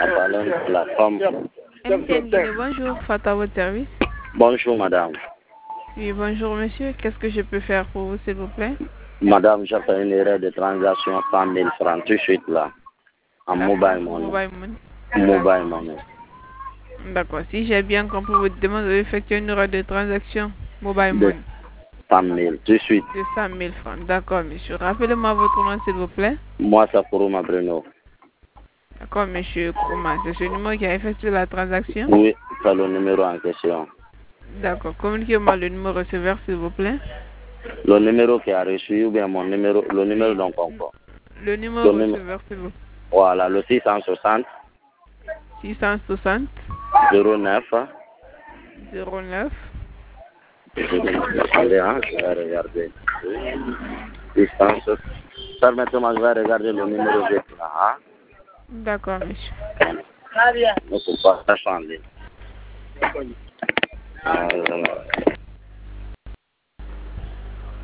en parlant de la femme. MTN Guinée, bonjour, Fata, votre service. Bonjour, madame. Oui, bonjour, monsieur. Qu'est-ce que je peux faire pour vous, s'il vous plaît? Madame, j'ai fait une erreur de transaction 100 000 francs tout de suite là. En mobile money. Mobile money. D'accord. Si j'ai bien compris votre demande, vous avez effectué une erreur de transaction mobile money. 100 000 tout de suite. De 100 000 francs. D'accord, monsieur. Rappelez-moi votre nom, s'il vous plaît. Moi, c'est Kuruma Bruno. D'accord, monsieur Kouma. C'est ce numéro qui a effectué la transaction? Oui, c'est le numéro en question. D'accord. Communiquez-moi le numéro receveur, s'il vous plaît. Le numéro qui a reçu ou bien mon numéro, le numéro d'un concours. Le numéro receveur, s'il vous plaît. Voilà, le 660 660 09. 09. Attendez, hein, je vais regarder. 660. Permettez-moi, je vais regarder le numéro de là. Hein? D'accord, monsieur. Ne faut pas changer.